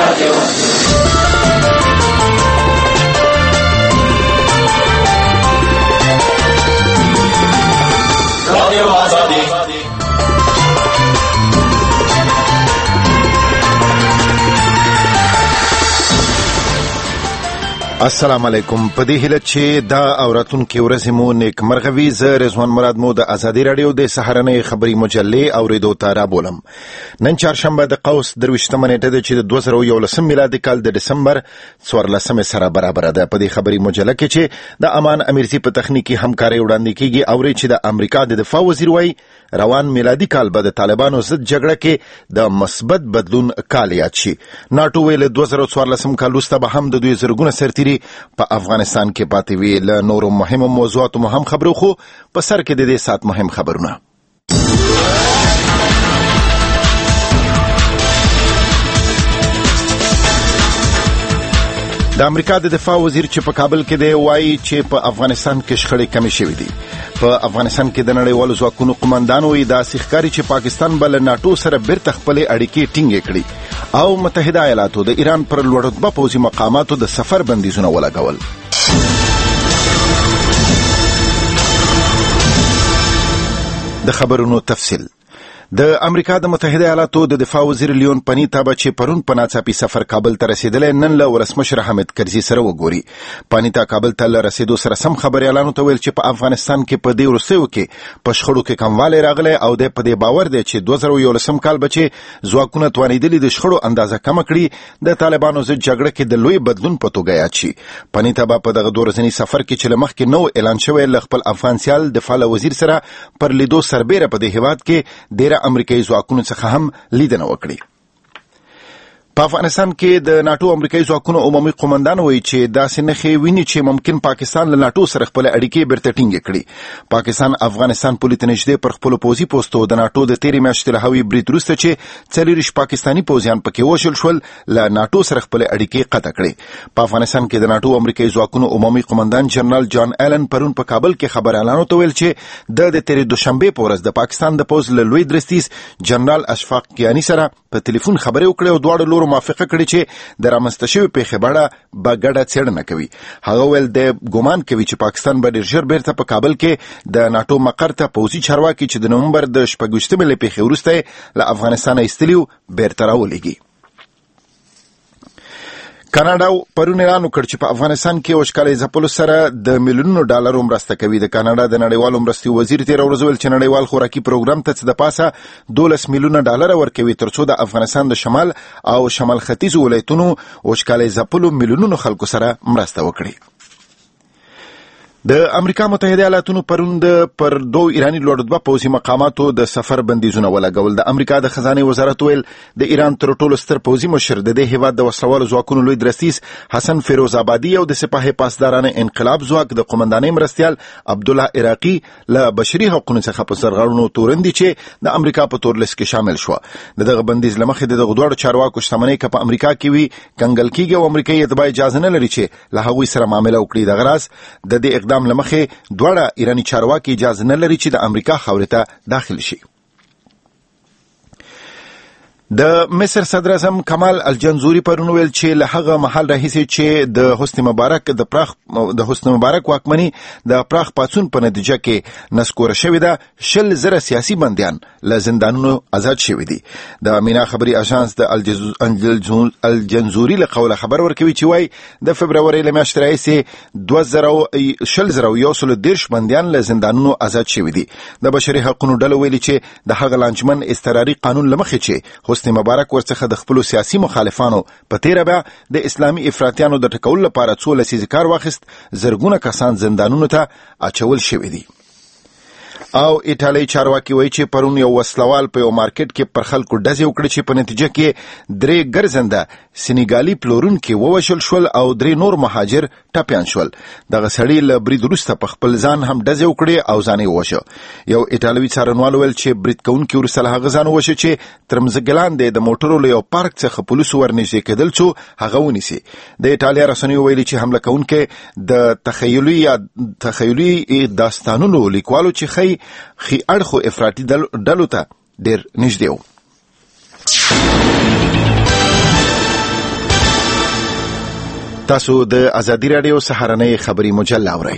السلام علیکم. په دې هیله چې دا اوراتونکو ورځې مو نیک مرغوي. زه رضوان مراد مو د ازادي رادیو د سهارنۍ خبري مجلې اوریدو ته رابولم. نن چهارشنبه د قوس 23 نیټه ده چې د 2011 میلادي کال د دسمبر 14 سره برابر ده. په دې خبري مجله کې چې د امان امیرزي په تخنیکی همکاري وړاندې کیږي او چې د امریکا د دفاع وزیر وایي روان میلادي کال به د طالبانو ضد جګړه کې د مثبت بدلون کال یاد شي. ناتو ویل 2014 کال وروسته به هم د دوی زرګونه سرتیري په افغانستان کې پاتې وی. له نورو مهمو موضوعاتو هم خبرو، خو په سر کې د دې سات مهم خبرونه. د امریکا د دفاع وزیر چې په کابل کې دی وایي چې په افغانستان کې شخړې کمې شوې دي. په افغانستان کې د نړیوالو ځواکونو قوماندان وایي دا ښکاري چې پاکستان به له ناتو سره بیرته خپلې اړیکې ټینګې کړي او متحده ایالاتو د ایران پر لوړ رتبه پوځي مقاماتو د سفر بندیزونه ولګول. د خبرونو تفصیل. د امریکا د متحده ایالاتو د دفاع وزیر لیون پانیتا به چې پرون په ناڅاپي سفر کابل ته رسیدلی نن له ولسمشر حامد کرزي سره وګوري. پانیتا کابل ته له رسیدو سره سم خبريالانو ته ویل چې په افغانستان کې په دې وروستیو کې په شخړو کې کموالی راغلی او د په دې باور دی چې 2011 کال به چې ځواکونه توانېدلي د شخړو اندازه کم کړي د طالبانو ضد جګړه کې د لوی بدلون په توګه یاد شي. پانیتا به په دغه 2 ورځني سفر کې چې له مخکې نو اعلان شوی له خپل افغان سیال دفاع وزیر سره پر لیدو سربېره په دې هیواد کې ډېر امریکایي ځواکونو څخه هم لیدنه وکړي. په افغانستان کې د ناتو امریکایي ځواکونو عمومي قومندان وایي چې داسې نښې ویني چې ممکن پاکستان له ناتو سره خپل اړیکې بیرته ټینګې کړي. پاکستان افغانستان پولې ته نږدې پر خپلو پوځي پوستو د ناتو د تېرې میاشتې له هوایي برید وروسته چې 40 پاکستاني پوځیان پکې وشل شول له ناتو سره خپل اړیکې قطع کړي. په افغانستان کې د ناتو امریکایي ځواکونو عمومي قومندان جنرال جان ایلن پرون په کابل کې خبريالانو ته ویل چې د تېرې دوشنبه په ورځ د پاکستان د پوځ له لوی درستیز جنرال اشفاق کیانی سره په ټلیفون خبرې وکړې او دواړو لورو موافقه کړې چې د رامنځته شوې پیښې باره به ګډه څېړنه کوي. هغه ویل د ګمان کوي چې پاکستان به ډېر ژر بیرته په کابل کې د ناتو مقر ته پوځي چارواکي چې د نومبر د 26 له پیښې وروسته له افغانستانه ایستلي بیرته راولېږي. کاناډا پرون اعلان وکړ چې په افغانستان کې وشکالۍ ځپلو سره د میلیونونو ډالرو مرسته کوي. د کاناډا د نړیوالو مرستې وزیر تېره ورځ ویل چې نړیوال خوراکي پروګرام ته د پاسه 12 میلیونه ډالر ورکوي ترڅو د افغانستان د شمال او شمال ختیځو ولایتونو وشکالۍ ځپلو میلیونونو خلکو سره مرسته وکړي. د امریکا متحده ایالاتونو پرون پر 2 ایرانی لوړ رتبه پوځي مقاماتو د سفر بندیزونه ولګول. د امریکا د خزانه وزارت ویل د ایران تر ټولو ستر پوځي مشر د دې هیواد د وسلوالو ځواکونو لوی درستیز حسن فیروز آبادی او د سپاه پاسدارانه انقلاب ځواک د قومندانۍ مرستیال عبدالله عراقي له بشري حقوقو څخه په سرغړونو تورندي چې د امریکا په تورلیست کې شامل شو. دغه بندیز لمخې د دوړو چارواکو شتمنۍ په امریکا کې وی کنګل کیږي او امریکایي اتباع اجازه نه لري چې له هغوی سره معامله وکړي. دغه راز د دې اقدام لمخې دوړه ایرانی چارواکي اجازه نه لري چې د امریکا خاورې ته داخل شي. د مصر صدر اعظم کمال الجنزوري پرون ویل چې له هغه محل راهیسې چې د حسنی مبارک واکمني د پراخ پاڅون په نتیجه کې نسکوره شوې ده 10,000 سیاسي بندیان له زندانونو آزاد شوي دي. د مینا خبري اژانس د الجنزوري له قوله خبر ورکوي چې وایي د فبروري له میاشتې راهیسې 20,110 بندیان له زندانونو آزاد شوي دي. د بشري حقوقو ډلو ویلي چې د هغه لانجمن اضطراري قانون لمخې چې حسنی مبارک ورڅخه د خپل سیاسي مخالفانو په تیره بیا د اسلامي افراطیانو د ټکول لپاره څو لسیزې کار واخیست زرګونه کسان زندانونو ته اچول شوي دي. او ایټالوي چارواکي وایي چې پرون یو وسلوال په یو مارکیټ کې پر خلکو ډزې وکړې چې په نتیجه کې 3 ګرځنده سینیګالي پلورونکي ووژل شول او 3 نور مهاجر ټپیان شول. دغه سړي له برید وروسته په خپل ځان هم ډزې وکړې او ځان یې ووژه. یو ایټالوي څارنوال ویل چې برید کوونکي وروسته له هغه ځان ووژه چې تر مځکې لاندې د موټرو له یو پارک څخه پولیسو ورنږدې کېدل څو هغه ونیسي. د ایټالیا رسنیو ویلي چې حمله کوونکی د تخیلي داستانونو لیکوالو چې خي اړخو افراطي ډلو ته ډېر نږدې و. تاسو د ازادي رادیو سهارنۍ خبری مجله اورئ.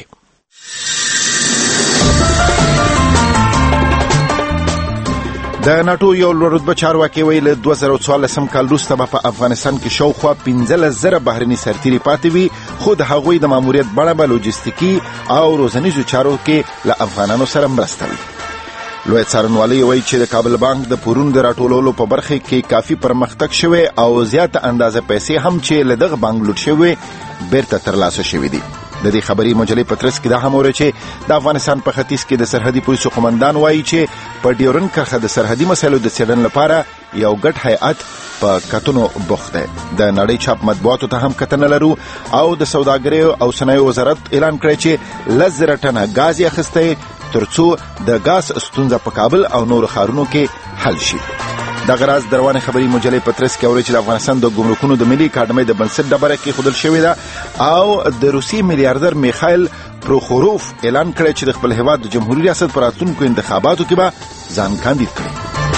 د ناتو یو لوړ رتبه چارواکي ویل 2014 کال وروسته په افغانستان کې شاوخوا 15,000 بهرني سرتیري پاتې وي، خو د هغوی د ماموریت بڼه به لوجستیکي او روزنیزو چارو کې له افغانانو سره مرسته وي. لوی څارنوالي وایي چې د کابل بانک د پورونو د راټولولو په برخه کې کافي پرمختګ شوی او زیاته اندازه پیسې هم چې له دغه بانک لوټ شوی بیرته ترلاسه شوی دي. د دې خبري مجلې په ترڅ کې دا هم اوري چې د افغانستان په ختیځ کې د سرحدي پولیسو قومندان وایي چې په ډیورن کرښه د سرحدي مسایلو د څېړنې لپاره یو ګډ هیئت په کتنو بوخت دی. د نړۍ چاپ مطبوعاتو ته هم کتنه لرو او د سوداګرۍ او صنایعو وزارت اعلان کړی چې 10,000 ټنه غاز یې اخیستی ترڅو د غاز ستونزه په کابل او نور ښارونو کې حل شي. دغه راز د روانې خبري مجلې په ترڅ کې اوري چې د افغانستان د ګمرکونو د ملي اکاډمۍ د بنسټ ډبره کې خودل شوې ده او د روسي میلیاردر میخایل پروخوروف اعلان کړی چې د خپل هیواد د جمهوریت ریاست پر راتلونکو انتخاباتو کې به ځان کاندید کړي.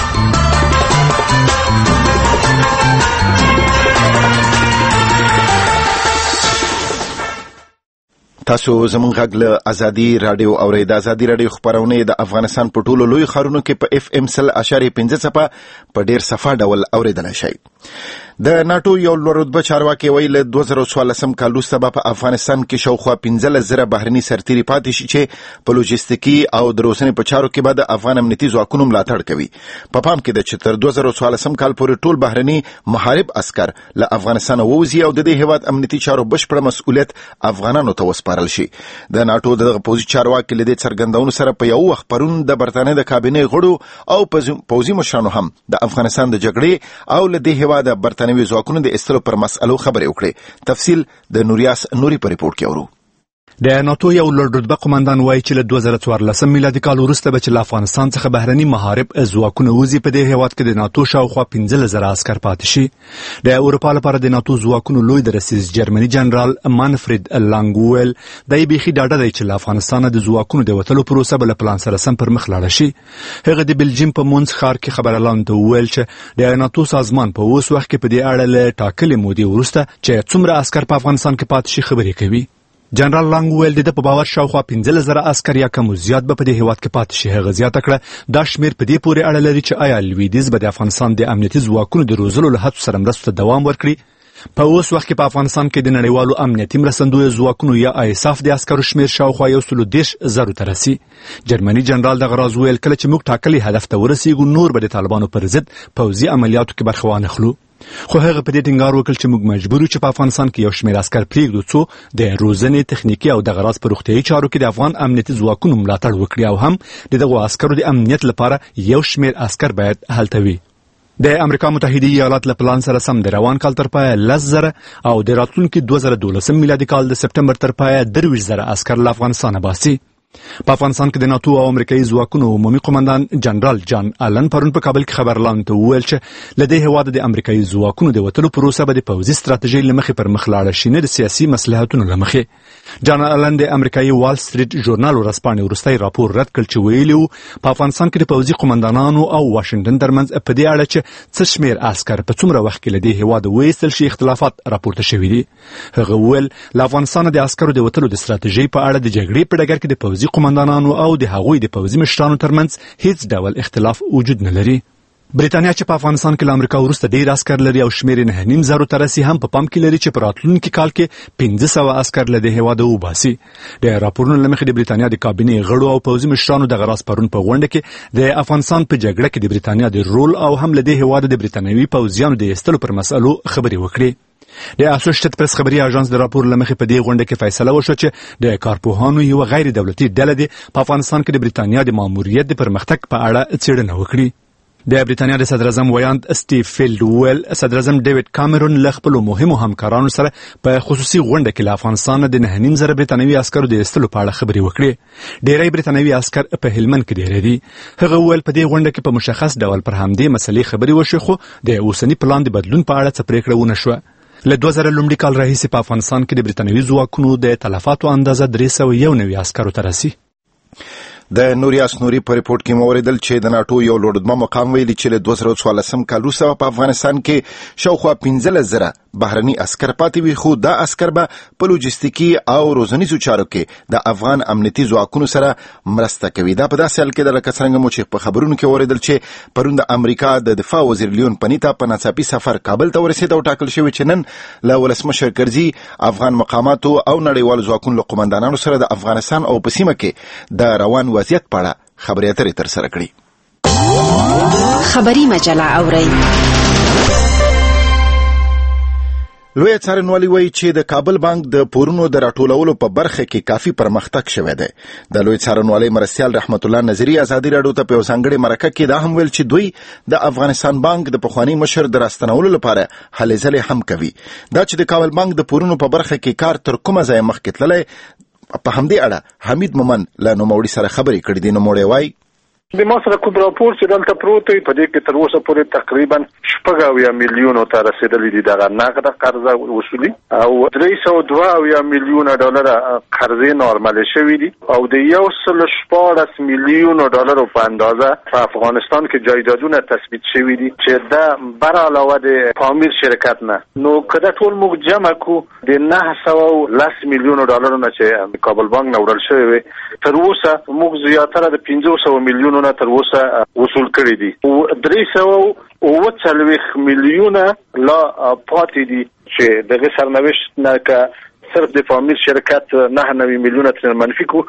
تاسو زموږ غږ له ازادي رادیو اورئ. د ازادي رادیو خبرونه د افغانستان په ټولو لوی ښارونو کې په FM 100.5 په ډیر صفه ډول اوریدلای شئ. د ناتو یو لوړ رتبه چارواکي ویل 2014 کال وروسته په افغانستان کې شاوخوا 15,000 بهرني سرتیري پاتې شي چې په لوجستیکي او د روزنې په چارو کې به د افغان امنیتي ځواکونو ملاتړ کوي. په پام کې ده چې تر 2014 کال پورې ټول بهرني محارب عسكر له افغانستان ووځي او د دې هیواد امنیتي چارو بشپړ مسؤلیت افغانانو ته وسپارل شي. د ناتو د پوځي چارواکي له دې څرګندونو سره په یو وخت پرون د برتانیې د کابینې غړو او پوځي مشرانو هم د افغانستان د جګړې او له دې هیواد برتانیې ځواکونو د استلو پر مسألو خبرې وکړي. تفصیل د نوریاس نوري په ریپورت کې اورو. د ناتو یو لوړ رتبه قومندان وایي چې له 2014 میلادي کال وروسته به چې له افغانستان څخه بهرني محارب ځواکونه وځي، په دې هیواد کې د ناتو شاوخوا 15,000 عسكر پاتې شي. د اروپا لپاره د ناتو ځواکونو لوی درسیز جرمني جنرال مانفرید لانګویل د بیخي ډاډه دی چې له افغانستان د ځواکونو د وتلو پروسه بل پلان سره سم پر مخ لاړه شي. هغه د بلجیم په مونس ښار کې خبرلاند وویل چې د ناتو سازمان په اوس وخت کې په دې اړه له ټاکلې مودې وروسته چې څومره عسكر په افغانستان کې پاتې شي خبرې کوي. جنرال لانګویل د په باور شاوخوا 15,000 عسكر یا کم زیات به په دې هیواد کې پاتې شي. هغه زیاته کړه دا شمیر په دې پورې اړه لري چې آیا لویدیځ به د افغانستان د امنیتي ځواکونو د روزلو له هڅو سره مرستو ته دوام ورکړي. په اوس وخت کې په افغانستان کې د نړیوالو امنیتي مرستندویو ځواکونو یا ISAF د عسکرو شمیر شاوخوا 130,000 ته رسي. جرمني جنرال دغه راز ویل کله چې موږ ټاکلي هدف ته ورسېږو نور به د طالبانو پر ضد پوځي عملیاتو کې برخه وانخلو. خو هغه په دې ټینګار وکړ چې موږ مجبور یو چې په افغانستان کې یو شمېر عسكر پرېږدو څو د روزنې تخنیکي او د غراض په روغتیايي چارو کې د افغان امنیتي ځواکونو ملاتړ وکړي او هم دغه عسکرو د امنیت لپاره یو شمېر عسكر باید هلته وي. د امریکا متحده ایالات له پلان سره سم د روان کال تر پایه 10,000 او د راتلونکي 2012 میلادي کال د سپټمبر تر پایه 23,000 عسكر له افغانستان باسي. په افغانستان کې د ناتو او امریکایي ځواکونو عمومي قومندان جنرال جان آلن پرون په کابل کې خبرلاند ته وویل چې له دې هیواده د امریکایي ځواکونو د وتلو پروسه به د پوځي ستراتیژۍ له مخې پر مخ لاړه شي، نه د سیاسي مصلحتونو له مخې. جان آلن د امریکایي وال سټریټ ژورنال ورځپاڼې وروستی راپور رد کړ چې ویلي وو په افغانستان کې د پوځي قومندانانو او واشنګټن ترمنځ په دې اړه چې څه شمېر عسکر په څومره وخت کې له دې هیواده وایستل شي اختلافات راپورته شوي دي. هغه وویل له افغانستان د عسکرو د وتلو د ستراتیژۍ په اړه د جګړې په ډګر کې د پوځي قومندانانو او د هغوی د پوځي مشرانو ترمنځ هیڅ ډول اختلاف وجود نه لري. بریتانیا چې په افغانستان کې له امریکا وروسته ډیر عسكر لري او شمیر 9,500 ته رسي هم په پام کې لري چې په راتلونکي کال کې 1500 عسكر له دې هیواده وباسي. د راپورونو له مخې د بریتانیا د کابینې غړو او پوځي مشرانو د غراس پرون په غونډه کې د افغانستان په جګړه کې د بریتانیا د رول او هم له دې هیواده د بریتانیوي پوځیانو د ایستلو پر مسألو خبرې وکړي. د اسوسییټډ پریس خبري اژانس د راپور لمخې په دې غونډه کې فیصله وشوه چې د کارپوهانو یو غیر دولتي ډله د افغانستان کې د بریتانیا د ماموریت د پرمختګ په اړه څېړنه وکړي. د بریتانیا د صدر اعظم ویاند سټیو فیلډ ویل صدر اعظم ډیوډ کامرون له خپل مهمو همکارانو سره په خصوصي غونډه کې له افغانستان د 9,500 بریتانوي عسکرو د ایستلو په اړه خبرې وکړې. ډیری بریتانوي عسکر په هلمند کې ډیر دي. هغه ویل په دې غونډه کې په مشخص ډول پر همدې مسلې خبرې وشوې، خو د اوسني پلان د بدلون په اړه څه پریکړه ونه شوه. له 2000 لومړي کال راهیسې په افغانستان کې د بریتانوي ځواکونو د تلفاتو اندازه 301 عسکرو ته رسي. د نوریاس نوري په ریپورت کې موریدل چې د ناتو یو لوړ رتبه مقام ویلي چې له 2014 کال وروسته په افغانستان کې شاوخوا 15,000 بهرني عسكر پاتې وي، خو دا عسكر به په لوجستیکي او روزنیزو چارو کې د افغان امنیتي ځواکونو سره مرسته کوي. دا په داسې حال کې ده لکه څرنګه مو چې په خبرونو کې اوریدل چې پرون د امریکا د دفاع وزیر لیون پنیتا په ناڅاپي سفر کابل ته ورسېد او ټاکل شوی چې نن له ولسمشر کرزي افغان مقاماتو او نړیوالو ځواکونو له قومندانانو سره د افغانستان او په سیمه کې د روان وضعیت په اړه خبرې اترې ترسره کړي. خبري مجله اورئ. لوی څارنوالي وایي چې د کابل بانک د پورونو د راټولولو په برخه کې کافي پرمختګ شوی دی. د لوی څارنوالي مرستیال رحمت الله نظری ازادي راډیو ته په ځانګړي مرکه کې دا هم ویل چې دوی د افغانستان بانک د پخوانی مشر د راستنولو لپاره هلې ځلې هم کوي. دا چې د کابل بانک د پورونو په برخه کې کار تر کومه ځای مخکې تللی، په همدې اړه حمید مومن له نوموړي سره خبرې کړې دي. نوموړی وایي د ما سره کوم راپور چې دلته پروت دی، په دې کې تر اوسه پورې تقریبا 6 میلیونو ته رسیدلی دي دغه نقد قرضه وصولي او 302 میلیونه ډالر قرضې نورمال شوي دي او د 114 میلیونو ډالر په اندازه په افغانستان کې جایدادونه تثبیت شوي دي چې دا بر علاوه د پامیر شرکت نه. نو کله ټول موږ جمع کو د 910 میلیونو ډالر نه چې کابل بانک نه وړل شوی تر اوسه موږ زیاتره د 500 میلیونو تر اوسه وصول کړی دي او 340 میلیونه لا پاتې دي چې دغه سرنوشت نه کا صرف د فاميل شرکت 99 میلیونه تر منفي کو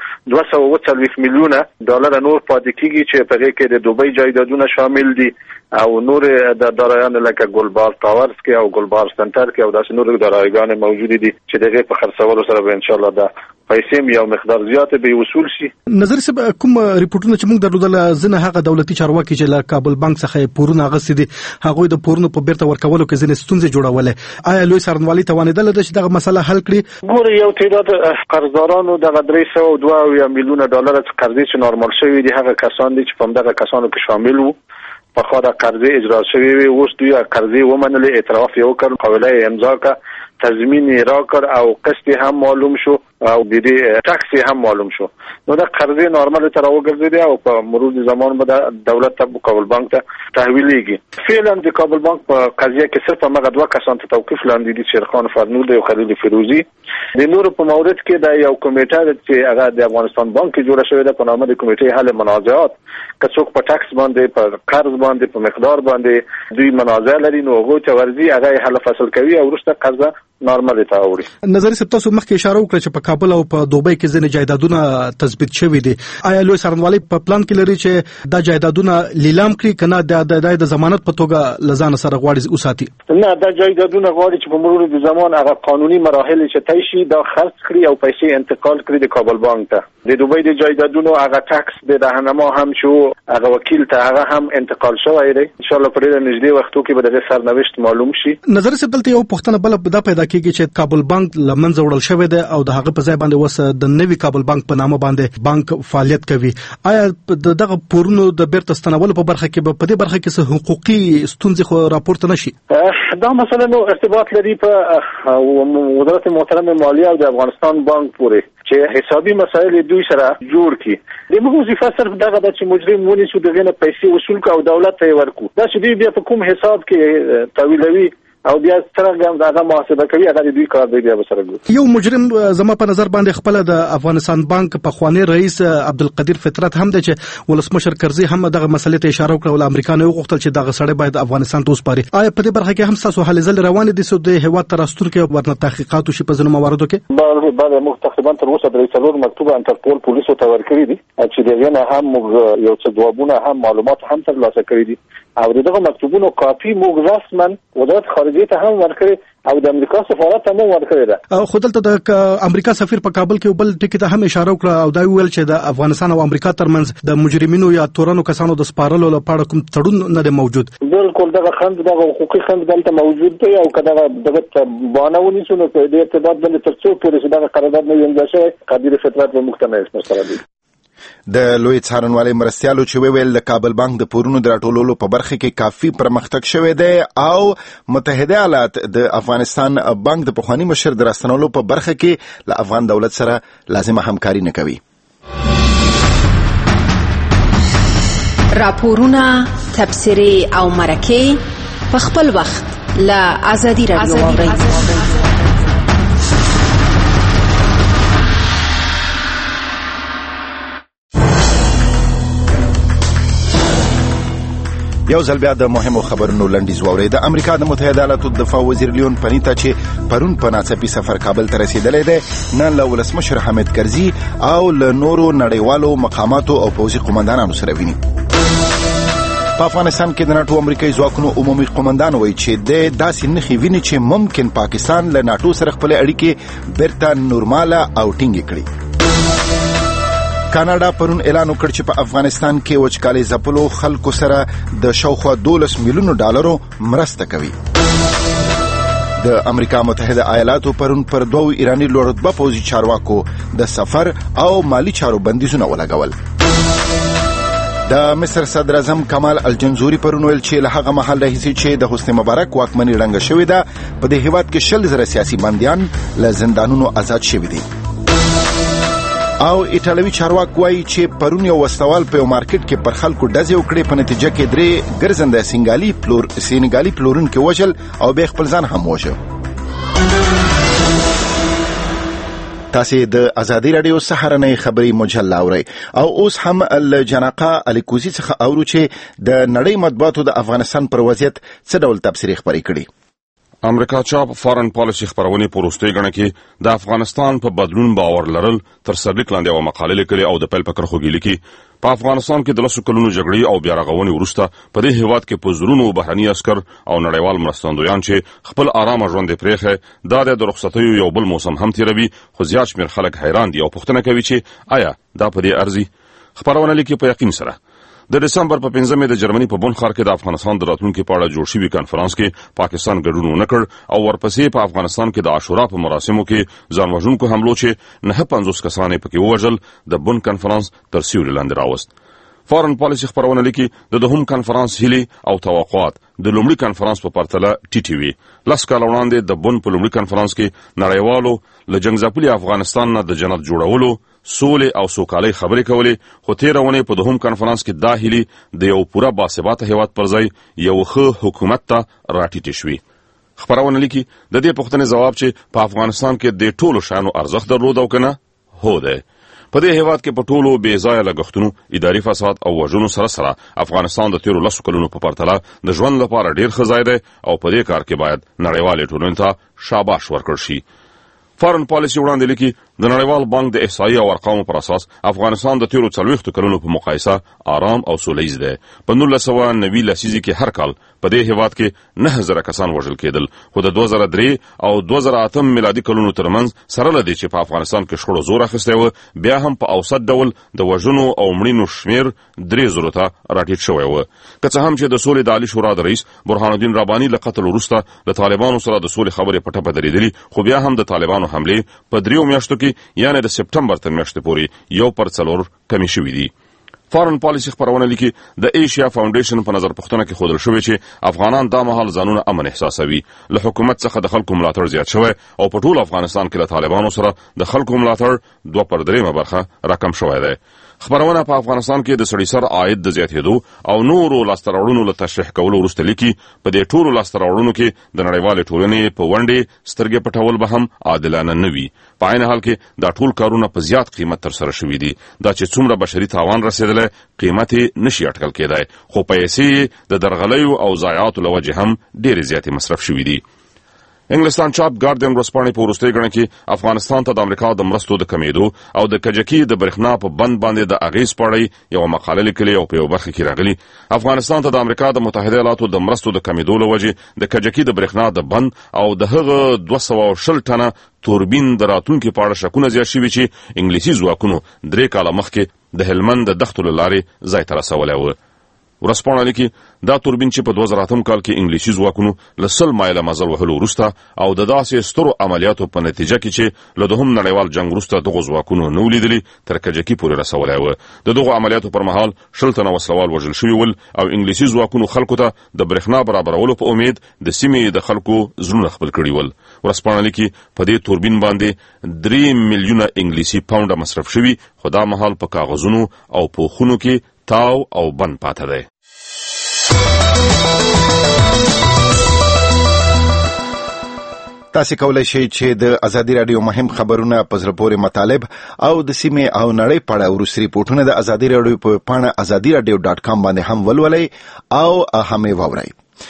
240 میلیونه ډالر نور پاتې کیږي چې په کې د دوبۍ جایدادونه شامل دي او نور د دارایان لکه ګلبار تاورز کې او ګلبار سنټر کې او داسې نور دارایګان موجود دي چې دغه په خرڅولو سره به ان شاء الله دا پیسې یو مقدار زیاته به وصول شي. نظر سب کوم ریپورتونه چې موږ درلودل ځنه هغه دولتي چارواکي چې له کابل بانک څخه پورونه غوښتي دي هغه د پورونو په بیرته ورکولو کې ځنه ستونزې جوړولې. آیا لوی څارنوالي توانیدل چې دغه مسله حل کړي؟ ګور یو تعداد قرضدارانو دغه 302 میلیونه ډالر قرضې چې نورمال شوی دي هغه کسان دي چې په دغه کسانو کې شامل وو په خاطر قرضې اجرا شوی وي. اوس دوی قرضې ومنل، اعتراف یې وکړ، قوله امضا کړه، تضمین را کړ او قسط هم معلوم شو او د دې ټاکس هم معلوم شو. نو دا قرضې نورمال تر وګرځیدي او په مرور زمان به دولت ته کابل بانک ته تحویلېږي. فعلا د کابل بانک په قضیه کې صرف هغه دوه کسان ته توقیف لاندې دي، شیرخان فرنود او خلیل فیروزی. د نور په مورد کې د یو کمیټه چې هغه د افغانستان بانک جوړه شوې ده په نامه د کمیټې حل منازعات، که څوک په ټاکس باندې په قرض باندې په مقدار باندې دوی منازعه لري نو هغه ته ورځي هغه حل فصل کوي او وروسته قرضه نورمال ته اوري. نظر سب تاسو مخکې اشاره وکړه چې په کابل او په دوبۍ کې ځینې جایدادونه تثبیت شوي دي. آیا لوی څارنوالي په پلان کې لري چې دا جایدادونه لیلام کړي کنه د ضمانت په توګه لزان سره غواړي وساتي؟ نه، دا جایدادونه غواړي چې په مرور د زمان هغه قانوني مراحل چې طی شي دا خرڅ کړي او پیسې انتقال کړي د کابل بانک ته. د دوبۍ د جایدادونو هغه ټاکس د راهنما هم شو، هغه وکیل ته هغه هم انتقال شوی دی. ان شاء الله په ډېر نږدې وختو کې به د سرنوشت معلوم شي. نظر سب دلته یو پوښتنه بل دا پیدا کیږي چې کابل بانک لمنځه وړل شوی دی او د هغه په ځای باندې وس د نوي کابل بانک په نامه باندې بانک فعالیت کوي. آیا دغه پورونو د بیرته ستنولو په برخه کې په دې برخه کې حقوقي ستونزې خو راپورته نشي؟ دا مثلا نو ارتباط لري په وزارت محترم مالیه او د افغانستان بانک پورې چې حسابي مسایل دوی سره جوړ کړي. د موږ وظیفه صرف دغه د چې مجرم ونیسو دغه نه پیسې وصول کړو او دولت ته ورکو. دا چې دوی بیا په کوم حساب کې تحویلوي او بیا څنګه دغه محاسبه کوي هغه دوی کار دی بیا سره ګوري. یو مجرم زما په نظر باندې خپل د افغانستان بانک په خوانی رئیس عبدالقدیر فطرت هم د چې ولسمشر کرزي هم دغه مسلې ته اشاره وکړه او امریکا نه وغوښتل چې دغه سړی باید افغانستان ته وسپاري. آیا په دې برخه کې هم تاسو هلې ځل روان دي چې د هیواد ترستور کې ورنه تحقیقات وشي په ځینو مواردو کې؟ بعد موږ تقریبا تر اوسه درې څلور مکتوب انټرپول پولیسو ته ورکړي دي چې دغه نه هم موږ یو څه جوابونه هم معلومات هم ترلاسه کړي دي او دغه مکتوبونو کاپي موږ رسما وزارت خارجه ته هم ورکړي او د امریکا سفارت ته هم ورکړي ده. خو دلته د امریکا سفیر په کابل کې بل ټکی ته هم اشاره وکړه او دا ویل چې د افغانستان او امریکا ترمنځ د مجرمینو یا تورنو کسانو د سپارلو لپاره کوم تړون نه دی موجود. بالکل دغه خند دغه حقوقي خند دلته موجود دی او کله دغه باندې ونیسو نو په دې ارتباط باندې ترڅو پورې دغه قرارداد نه امضا شوی قدیر فطرت په مختلف مسله دي. د لوی څارنوالي مرستیالو چې ویل د کابل بانک د پورونو د راټولولو په برخه کې کافي پرمختګ شوی دی او متحده ایالات د افغانستان بانک د پخوانی مشر د راستنولو په برخه کې له افغان دولت سره لازمه همکاري نه کوي. راپورونه، تبصرې او مرکې په خپل وخت لا ازادي رادیو واورئ. یو ځل بیا د مهمو خبرونو لنډیز واورئ. د امریکا د متحده ایالاتو دفاع وزیر لیون پنیتا چې پرون په ناڅاپي سفر کابل ته رسیدلی دی، نن له ولسمشر حامد کرزي او له نورو نړیوالو مقاماتو او پوځي قومندانانو سره ویني. په افغانستان کې د ناټو امریکایي ځواکونو عمومي قومندان وایي چې د داسې نښې ویني چې ممکن پاکستان له ناټو سره خپلې اړیکې بیرته نورماله او ټینګې کړي. کاناډا پرون اعلان وکړ چې په افغانستان کې وچکالۍ ځپلو خلکو سره د شاوخوا $12 میلیونو مرسته کوي. د امریکا متحده ایالاتو پرون پر 2 ایرانی لوړ رتبه پوځي چارواکو د سفر او مالی چارو بندیزونه ولګول. د مصر صدر اعظم کمال الجنزوري پرون ویل چې له هغه مهال راهیسې چې د حسنی مبارک واکمني ړنګه شوې ده، په دې هیواد کې 20,000 سیاسي بندیان له زندانونو آزاد شوي دي. او ایټالوي چارواک وایي چې پرون یو وسوال په یو مارکیټ کې پر خلکو ډزې وکړې، په نتیجه کې 3 ګرځنده سینګالي پلورونکي وژل او بیا خپل ځان هم وژل. تاسې د ازادي رادیو سهارنۍ خبري مجله اورئ او اوس هم الجناقه الیکوزي څخه اورو چې د نړۍ مطبوعاتو د افغانستان پر وضعیت څه ډول تبصرې خبرې کړي. امریکا چاپ فارن پالیسي خبرونې په وروستۍ ګڼه کې د افغانستان په بدلون باور لرل تر سرلیک لاندې یوه مقاله لیکلې او د پیل په کرښو کې لیکي په افغانستان کې د 10 کلونو جګړې او بیا رغونې وروسته په دې هیواد کې په زرونو بهرني عسکر او نړیوال مرستندویان چې خپل آرامه ژوند یې پرېښی، دا د رخصتیو یو بل موسم هم تېروي، خو زیات شمېر خلک حیران دي او پوښتنه کوي چې آیا دا په دې ارزي؟ خبرونه لیکي په یقین سره. د دسمبر په 5مه د جرمني په بون ښار کې د افغانستان د راتلونکي په اړه جوړ شوي کنفرانس کې پاکستان ګډون ونه کړ او ورپسې په افغانستان کې د عاشورا په مراسمو کې ځان وژونکو حملو چې 59 کسان یې پکې ووژل د بون کنفرانس تر سیوري لاندې راوست. فارن پالیسي خبرونه لیکي د دوهم کنفرانس هیلې او توقعات د لومړي کنفرانس په پرتله ټیټې وي. 10 کاله وړاندې د بون په لومړي کنفرانس کې نړیوالو له جنګ ځپلي افغانستان نه د جنت جوړولو، سولې او سوکالۍ خبرې کولې، خو تېره اونۍ په دوهم کنفرانس کې دا هیلې د یو پوره باثباته هیواد پر ځای یو ښه حکومت ته راټیټې شوې. خبرونه لیکي د دې پوښتنې ځواب چې په افغانستان کې د ټولو شیانو ارزښت درلود او که نه، هو دی. په دې هیواد کې په ټولو بې ځایه لګښتونو، اداري فساد او وژنو سره افغانستان د تېرو 10 کلونو په پرتله د ژوند لپاره ډېر ښه ځای دی او په دې کار کې باید نړیوالې ټولنې ته شاباش ورکړل شي. فارن پالیسي وړاندې لیکي د نړیوال بانک د احصایي او ارقامو پر اساس افغانستان د تېرو 40 کلونو په مقایسه آرام او سولیز دی. په 1990 لسیزې کې هر کال په دې هیواد کې 9,000 کسان وژل کېدل، خو د 2003 او 2008 میلادي کلونو ترمنځ سره له دې چې په افغانستان کې شخړو زور اخیستی و، بیا هم په اوسط ډول د وژنو او مړینو شمېر 3,000 ته راټیټ شوی و. که څه هم چې د سولې د عالي شورا د رئیس برهان الدین رباني له قتل وروسته د طالبانو سره د سولې خبرې په ټپه درېدلي، خو بیا هم د طالبانو حملې په 3 میاشتو کې یعنی د سپټمبر تر میاشتې پورې 1/4 کمې شوي دي. فارن پالیسي خبرونه لیکي د ایشیا فاونډیشن په نظر پوښتنه کې ښودل شوې چې افغانان دا مهال ځانونه امن احساسوي. له حکومت څخه د خلکو ملاتړ زیات شوی او په ټول افغانستان کې له طالبانو سره د خلکو ملاتړ 2/3 برخه راکم شوی دی. خبرونه په افغانستان کې د سړي سر عاید د زیاتېدو او نورو لاسته راوړنو له تشریح کولو وروسته لیکي په دې ټولو لاسته راوړنو کې د نړیوالې ټولنې په ونډې سترګې پټول به هم عادلانه نه وي. په عین حال کې دا ټول کارونه په زیات قیمت ترسره شوي دي. دا چې څومره بشري تاوان رسېدلی قیمت یې نشي اټکل کېدی، خو پیسې د درغلیو او ضایعاتو له وجې هم ډېرې زیاتې مصرف شوي دي. انګلستان چاپ ګارډین ورځپاڼې په وروستۍ ګڼه کې افغانستان ته د امریکا د مرستو د کمیدو او د کجکي د برېښنا په بند باندې د اغېز په اړه یوه مقاله لیکلې او په یو برخه کې راغلي افغانستان ته د امریکا د متحده ایالاتو د مرستو د کمیدو له وجې د کجکي د برېښنا د بند او د هغه 220 ټنه توربین د راتلونکي په اړه شکونه زیات شوي چې انګلیسي ځواکونو 3 کاله مخکې د هلمند د دښتو له لارې ځای ته رسولی و. ورځپاڼه لیکي دا توربین چې په 2008 کال کې انګلیسي ځواکونو له 100 مایله مزل وهلو وروسته او د داسې سترو عملیاتو په نتیجه کې چې له دوهم نړیوال جنګ وروسته دغو ځواکونو نه ولیدلي تر کجکي پورې رسولی و. د دغو عملیاتو پر مهال 20 تنه وسلوال وژل شوي ول او انګلیسي ځواکونو خلکو ته د برېښنا برابرولو په امید د سیمې د خلکو زړونه خپل کړي ول. ورځپاڼه لیکي په دې توربین باندې 3 میلیونه انګلیسي پاونډه مصرف شوي، خو دا مهال په کاغذونو او پوښونو کې تاو او بند پاته دی. تاسو کولای شئ چې د ازادي رادیو مهم خبرونه په زړه پورې مطالب او د سیمې او نړۍ په اړه ورسري ریپورتونه د ازادي رادیو په پاڼه azadiradio.com باندې هم ولولئ او هم یې واورئ.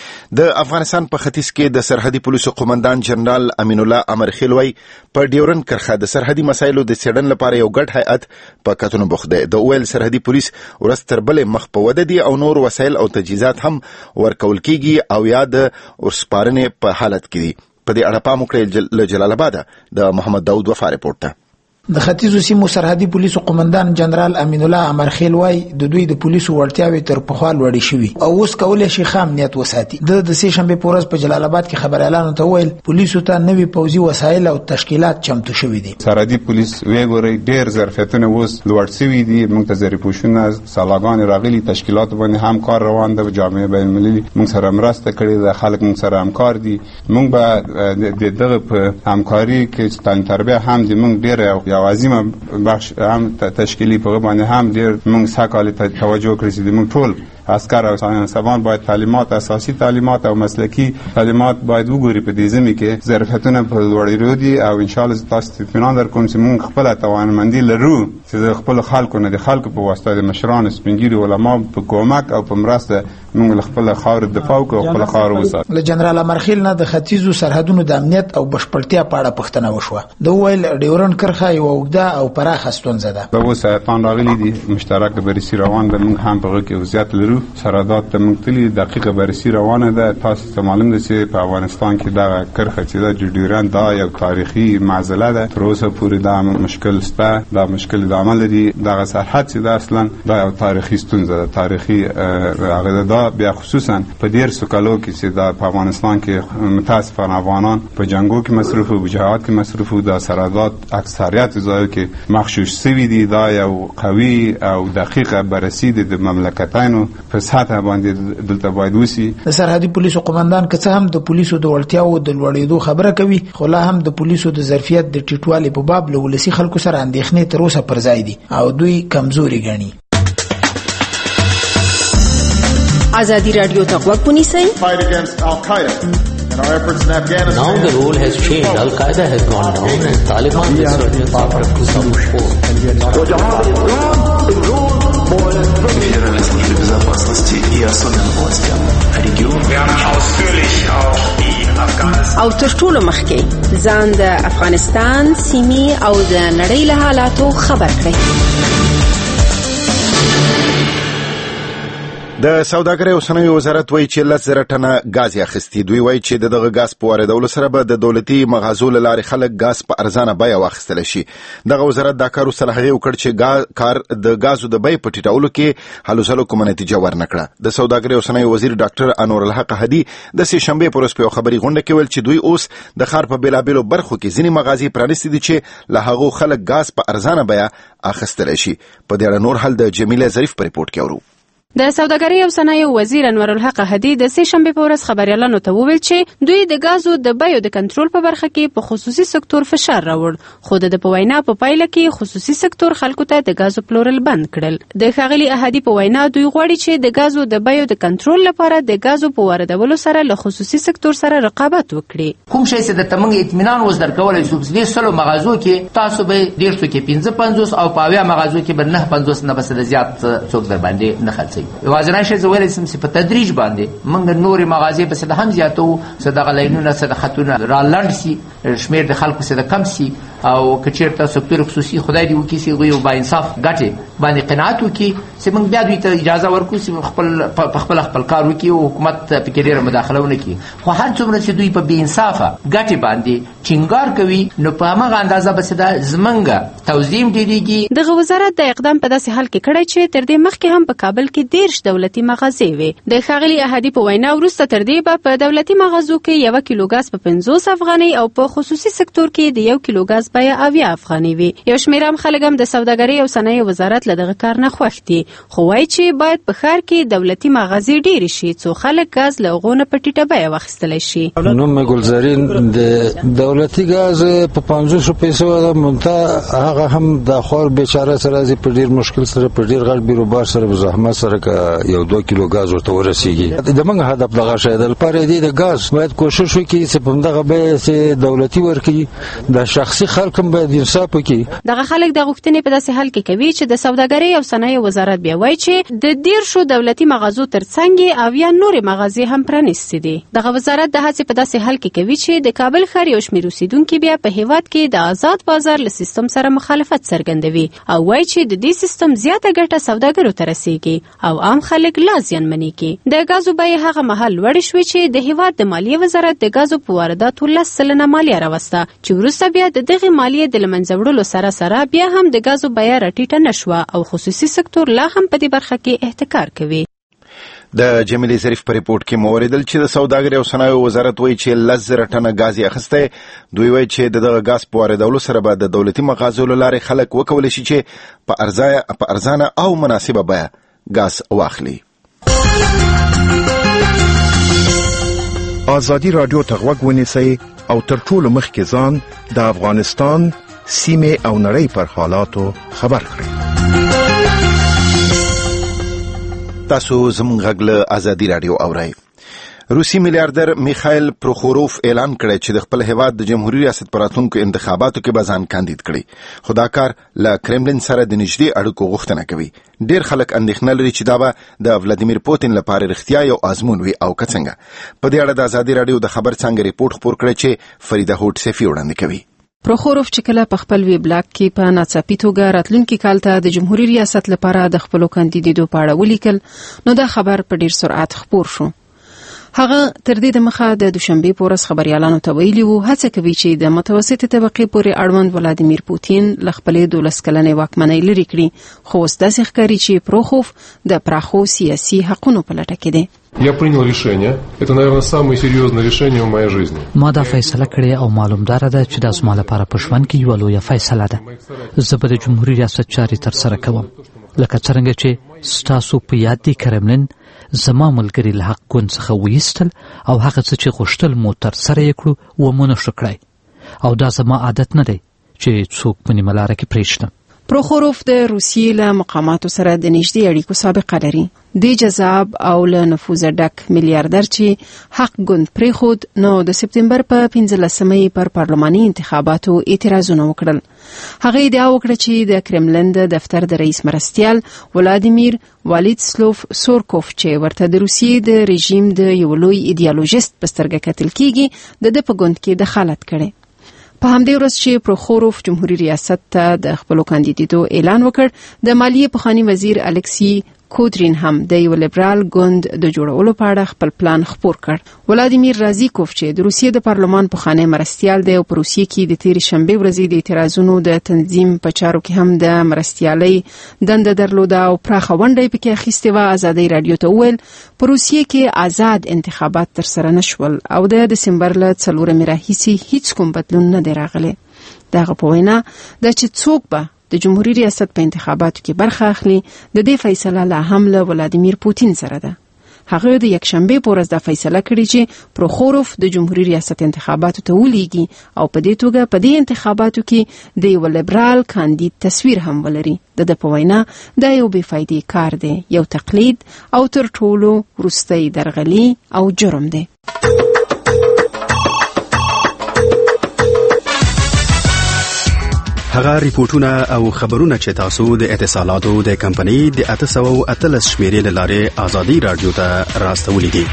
د افغانستان په ختیځ کې د سرحدي پولیسو قومندان جنرال امین الله امرخیلوی په ډیورن کرخه د سرحدي مسایلو د څېړنې لپاره یو ګډ هیئت په کتنو بوخت دی. د اویل سرحدي پولیس ورځ تر بلې مخ په وده دي او نور وسایل او تجهیزات هم ورکول کیږي او یا د ورسپارنې په حالت کې دي. په دې اړه پام وکړئ له جلال آباد د محمد داود وفا ریپورت ته. د ختیځو سیمو سرحدي پولیسو قومندان جنرال امین الله امرخیل وای د دوی د پولیسو وړتیاوې تر پخوا لوړې شوي او اوس کولای شي ښه امنیت وساتي. د سه شنبه په ورځ په جلال آباد کې خبر اعلان ته ویل پولیسو ته نوي پوځي وسایل او تشکیلات چمتو شوي دي. سرحدي پولیس وګوري ډېر ظرفیتونه اوس لوړ شوي دي. موږ ته ظریفوشونه سالاګان راغلي تشکیلات باندې هم کار روان ده. جامعه بین المللي موږ سره مرسته کړې ده. خلک موږ سره همکار دي. موږ به دغه په همکاري کې ستان تربیه هم دي. موږ ډېر یو عظیمه بخش هم تشکیلی په باندې هم ډیر موږ ساکاله توجه کړی چې موږ ټول عسكر او سایانسوان باید تعلیمات اساسي تعلیمات او مسلکی تعلیمات باید وګوري په دې ځمکه کې ظرفیتونه په لوړېدو دي او ان شاء الله تاسو ته اطمینان درکوم چې موږ خپل توانمندي لرو چې خپل خلکو نه د خلکو په واسطه د مشران سپینګیری علما په کومک او په مرسته موږ خپل خاور دفاع او خپل خاور وساتو. له جنرال امرخیل نه د ختیځو سرحدونو د امنیت او بشپړتیا په اړه پوښتنه وشوه. د ویل ډیورن کرخه یو وګړه او پراخه ستونزه ده. د اوسه تان راغلي دي مشترک بررسي روان ده. موږ هم په کې وضعیت لرو. سرحدات ته موږ تلي دقیقه بررسي روانه ده. تاسو ته معلوم ده چې په افغانستان کې دا کرخه چې د ډیورن دا یو تاریخي معضله ده. تر اوسه پورې دا مشکل سته. دا مشکل د عمل دي. دا سرحد چې دا اصلا دا یو تاریخي ستونزه ده. تاریخي هغه دا بیا خصوصا په ډیر سکالو کې چې دا په افغانستان کې متاسفانه افغانان په جنگو کې مصروف او جهاد کې مصروف او د سرحدات اکثریت ځایو کې مخشوش سوي دي. دا یو قوي او دقیقه بررسي د مملکتانو په سطح باندې دلته باید وسی. د سرحدي پولیسو قومندان که څه هم د پولیسو د وړتیاو د لوړېدو خبره کوي خو لا هم د پولیسو د ظرفیت د ټیټوالي په باب له ولسي خلکو سره اندېښنې تر اوسه پر ځای دي او دوی کمزوري ګڼي. Azadi Radio ته غوږ ونیسئ. Fight against Al-Qaeda and our efforts in Afghanistan. Now the role has changed. Al-Qaeda has gone down and Taliban is resurgence after 2004. Федеральной службе безопасности и особым властям региона. Wir haben ausführlich auch die Afghanistan. او تر ټولو مخکې ځان د افغانستان سیمې او د نړۍ له حالاتو خبر کړئ. د سوداګرۍ او صنایع وزارت وایي چې 10,000 ټنه غاز اخیستي. دوی وایي چې دغه غاز په واردولو سره به د دولتي مغازو له لارې خلک غاز په ارزانه بیه واخیستلی شي. دغه وزارت دا کار وروسته هغې وکړ چې کار د غازو د بیې په ټیټولو کې هلو ځلو کومه نتیجه ورنه کړه. د سوداګرۍ او صنایع وزیر ډاکټر انور الحق هدي د سې شنبې په ورځ په یو خبري غونډه کې ویل چې دوی اوس د ښار په بېلابېلو برخو کې ځینې مغازې پرانیستي دي چې له هغو خلک غاز په ارزانه بیه اخیستلی شي. په دې اړه نور حل د جمیله ظریف په ریپورټ کې اورو. د سوداګرۍ او صنایع وزیر انور الحق هدي د سې شنبې په ورځ خبريالانو ته وویل چې دوی د غازو د بیو د کنټرول په برخه کې په خصوصي سکتور فشار راوړ خو د په وینا په پایله کې خصوصي سکتور خلکو ته د غازو پلورل بند کړل. د ښاغلي هدي په وینا دوی غواړي چې د غازو د بیو د کنټرول لپاره د غازو په واردولو سره له خصوصي سکتور سره رقابت وکړي. کوم شی چې د تمنګ اطمینان وز درکولای شو په 100 مغازو کې تاسو به 150 کې 55 او په 90 مغازو کې به 950 نه بس زیات څوک در باندې نه خرڅي. وازنه شي زویل سم په تدریج باندې موږ نورې مغازې په سده هم زیاتو صدقه لینونه صدقاتونه را لاند سي شمیر د خلکو سره کم سي او کچیرته سکتور خصوصي خدای دې وکي سي یو با انصاف غټي باندې قناعت وکي چې موږ بیا دوی ته اجازه ورکو چې خپل کار وکي او حکومت په کې ډیره مداخله ونه کړي. خو هر څومره چې دوی په بې انصافه غټي باندې چنګار کوي نو په هغه اندازه به سده زمنګ توزیع ډیریږي. دغه وزارت د اقدام په داسې حال کې کړی چې تر دې مخکې هم په کابل کې 10 دولتي مغازې وي. د ښاغلي احدي په وینا وروسته تر دې په دولتي مغازو کې 1 کیلو غاز په 50 افغانۍ او په خصوصي سکتور کې د 1 کیلو غاز بیه 80 افغانۍ وي. یو شمېر عام خلک هم د سوداګرۍ او صنایعو وزارت له دغه کار نه خوښ دي، خو وایي چې باید په ښار کې دولتي مغازې ډېرې شي څو خلک ګاز له هغو نه په ټیټه بیه واخیستلی شي. نوم مې ګلزارین، د دولتي ګاز په 500 پیسو ده، منتها هغه هم د خور بیچاره سره راځي په ډېر مشکل سره، په ډېر غټ بیروبار سره، په زحمت سره که یو 2 کیلو ګاز ورته ورسیږي. د موږ هدف دغه شی د لپاره دی د ګاز باید کوشش وکړي چې په دغه بیه چې دولتي ورکړي، د شخصي خلک هم باید انصاف وکړي. دغه خلک د غوښتنې په داسې حال کې کوي چې د سوداګرۍ او صنایعو وزارت بیا وایي چې د 10 دولتي مغازو ترڅنګ 80 نورې مغازې هم پرانیستې دي. دغه وزارت د هڅې په داسې حال کې کوي چې د کابل ښار یو شمېر اوسیدونکي بیا په هیواد کې د آزاد بازار له سیستم سره مخالفت څرګندوي او وایي چې د دې سیستم زیاته ګټه سوداګرو ته رسیږي او عام خلک لا زیانمنېږي. د ګازو بیې هغه مهال لوړې شوې چې د هیواد د مالیې وزارت د ګازو په وارداتو 10% مالیه راوسته، چې وروسته بیا د دغې مالیې د له منځه وړلو سره بیا هم د ګازو بیه راټیټه نه شوه او خصوصي سکتور لا هم په دې برخه کې احتکار کوي. د جمیلې ظریف په ریپورت کې مو اوریدل چې د سوداګرۍ او صنایعو وزارت وایي چې 10,000 ټنه ګاز یې اخیستی. دوی وایي چې دغه ګاز په واردولو سره به د دولتي مغازو له لارې خلک وکولی شي چې په ارزانه او مناسبه بیه ګاز واخلي. آزادی رادیو ته غوږ ونیسئ او تر ټولو مخکې ځان د افغانستان سیمې او نړۍ پر حالاتو خبر کړئ. تاسو زموږ غږ له آزادي رادیو اورئ. روسي میلیاردر میخایل پروخوروف اعلان کړی چې د خپل هیواد د جمهوریت ریاست په راتلونکو انتخاباتو کې به ځان کاندید کړي، خو دا کار له کرملین سره د نږدې اړیکو غوښتنه کوي. ډېر خلک اندېښنه لري چې دا به د ولادیمیر پوتین لپاره رښتیا یو آزمون وي او که څنګه. په دې اړه د آزادي رادیو د خبر څانګې ریپورت خپور کړی چې فریده هوډ سیفي وړاندې کوي. پروخوروف چې کله په خپل ویب بلاګ کې په ناڅاپي توګه راتلونکي کال ته د جمهوریت ریاست لپاره د خپل کاندیدېدو په اړه ولیکل، نو دا خبر په ډیر سرعت خپور شو. هغه تر دې د مخه د دوشنبه په ورځ خبريالانو ته ویلي وو هڅه کوي چې د متوسطې طبقې پورې اړوند ولادیمیر پوتین له خپلې 12 کلنې واکمنۍ لري کړي، خو اوس داسې ښکاري چې پروخوف د پراخو سیاسي حقونو په لټه کې دی. Я принял решение. Это, наверное, самое серьезное решение в моей жизни. ما دا فیصله کړې او معلومدار ده چې دا زما لپاره په ژوند کې یو لویه فیصله ده. زه به د جمهوریت ریاست چارې تر سره کوم. لکه څنګه چې ستاسو په یاد دی کرملین زما ملګری له حق ګوند څخه ویستل او هغه څه چې غوښتل مو تر سره یې کړو و مو نشو کړی، او دا زما عادت نه دی چې څوک په نیمه لاره کې پرېږدم. پروخوروف د روسیې له مقاماتو سره د نږدې اړیکو سابقه لري. د جذاب او له نفوذ ډک میلیاردر چې حق ګوند پریخود نو د سپتمبر په 15مې پر پارلماني انتخاباتو اعتراضونه وکړل. هغه ادعا وکړه چې د کرملین د دفتر د رئیس مرستیال ولادیمیر والیدسلوف سورکوف چې ورته د روسیې د رژیم د یو لوی ایدئولوژیست په سترګه کتل کیږي د په ګوند کې دخالت کړي. په همدې ورځ چې پروخوروف جمهوریت ریاست ته د خپل کاندیدېدو اعلان وکړ، د مالیې پخوانی وزیر الکسی کودرین هم د یو لیبرال ګوند د جوړولو په اړه خپل پلان خپور کړ. ولادیمیر رازیکوف چې د روسیې د پارلمان پخوانی مرستیال دی او په روسیې کې د تیر شنبه ورځې د اعتراضونو د تنظیم په چارو کې هم د مرستیالۍ دنده درلوده او پراخه ونډه پکې اخیستې و، آزادۍ رادیو ته وویل په روسیې کې آزاد انتخابات تر سره نشول او د دسمبر له 4 راهیسې هیڅ کوم بدلون نه دی راغلی. دغه په وینا د چې څوک به د جمهوریت ریاست په انتخاباتو کې برخه اخلي د دې فیصله لا هم له ولادیمیر پوتین سره ده. هغه د یکشنبه په ورځ د فیصله کړې چې پروخوروف د جمهوریت ریاست انتخاباتو ته ولېږي او په دې توګه په دې انتخاباتو کې د یو لیبرال کاندید تصویر هم ولري. د په وینا دا یو بې فایدې کار دی، یو تقلید او تر ټولو وروستی درغلي او جرم دی. هغه ریپورتونه او خبرونه چې تاسو د اتصالاتو د کمپنۍ د 813 شمیرې له لارې آزادي رادیو ته راستولې دي.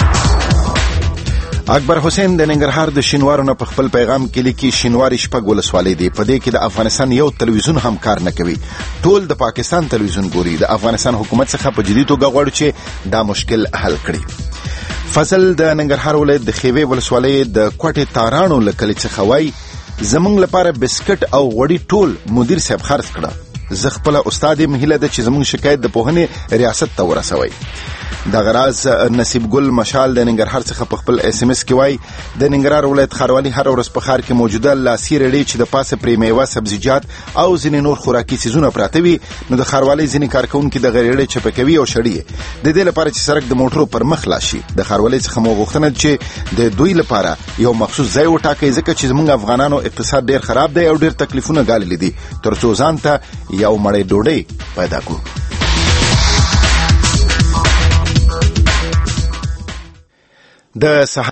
اکبر حسین د ننګرهار د شینوارو نه په خپل پیغام کې لیکي شینواری شپږ ولسوالۍ دي، په دې کې د افغانستان یو تلویزیون هم کار نه کوي، ټول د پاکستان تلویزیون ګوري. د افغانستان حکومت څخه په جدي توګه غواړي چې دا مشکل حل کړي. فضل د ننګرهار ولایت د خیوې ولسوالۍ د کوټې تارانو له کلي څخه وایي زمونږ لپاره بسکټ او غوړي ټول مدیر صاحب خرڅ کړه. زه خپل استاد مهیله ده چې زمونږ شکایت د پوهنې ریاست ته ورسوي. د غراز نصیب ګل مشال د ننګرهار څخه په خپل اس ام اس کې وای د ننګرهار ولایت خاروالي هر ورځ په ښار کې موجوده لاسي رېړې چې د پاسه پرې میوه سبزیجات او ځینې نور خوراکي څیزونه پراته وي نو د خاروالي ځینې کارکونکي د غریړې چپکوي او شړي د دې لپاره چې سړک د موټرو پر مخ لاشي د خاروالي څخه مو غوښتنه چې د دوی لپاره یو مخصوص ځای وټاکي ځکه چې زموږ افغانانو اقتصاد ډیر خراب دی او ډیر تکلیفونه ګاللي دي ترڅو ځان ته یو مړی ډوډۍ پیدا کړو د